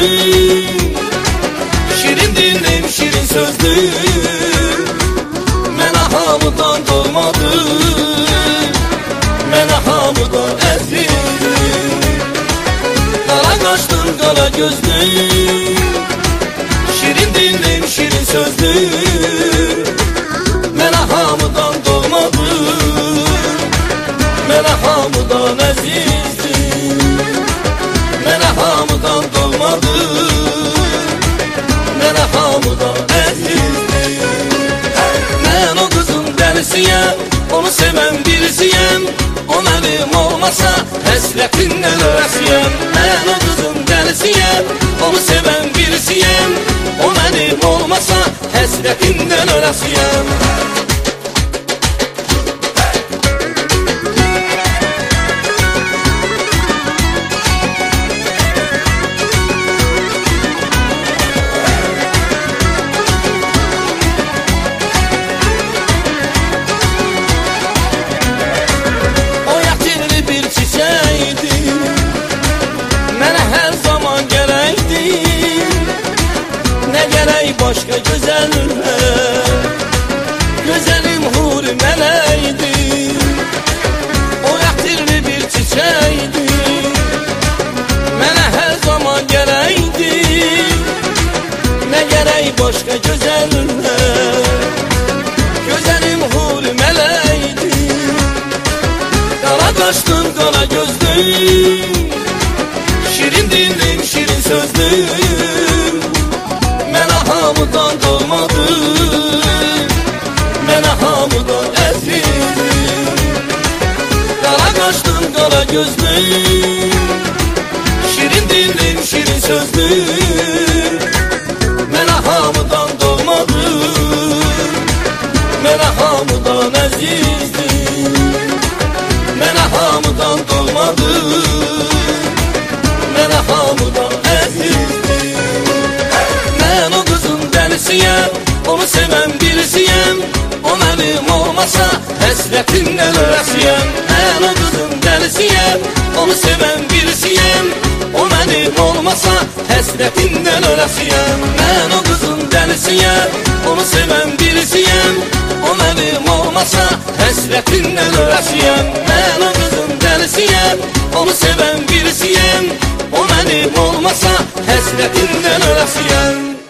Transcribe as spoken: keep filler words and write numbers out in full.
Şirin dillim, şirin sözlü, Mene hamıdan doğmadı, Mene hamıdan əzildi. Qara qaşlım, qara gözlü, Şirin dillim, şirin sözlü, Mene hamıdan doğmadı, Mene hamıdan əzizdi. Mene hamıdan doğmadı, Mene hamıdan əzizdi. Mən o qızın dəlisiyəm, onu sevən birisiyəm. O mənim olmasa həsrətindən öləsiyəm. Mən o qızın dəlisiyəm, onu sevən birisiyəm. O mənim olmasa həsrətindən öləsiyəm. Başka güzeller, güzelim huri mələkdi. O ətirli bir çiçəkdi, mənə hər zaman gələkdi. Nə gərək başka güzeller, güzelim huri mələkdi. Qara qaşlım, qara gözlüm, şirin dillim, şirin sözlüm, Mene hamıdan doğmadı, Mene hamıdan əzildi. Qara qaşlım, qara gözlüm, şirin dillim, şirin sözlüm, Mene hamıdan doğmadı, Mene hamıdan əzizdi. Mene hamıdan doğmadı, Mene hamıdan əzizdi. Mən o qızın dəlisiyəm, onu sevən birisiyəm. O mənim olmasa həsrətindən öləsiyəm. Mən o qızın dəlisiyəm, onu sevən birisiyəm. O mənim olmasa həsrətindən öləsiyəm. Mən o qızın dəlisiyəm, onu sevən birisiyəm. O mənim olmasa həsrətindən öləsiyəm. Mən o qızın dəlisiyəm, onu sevən birisiyəm. O mənim olmasa həsrətindən öləsiyəm.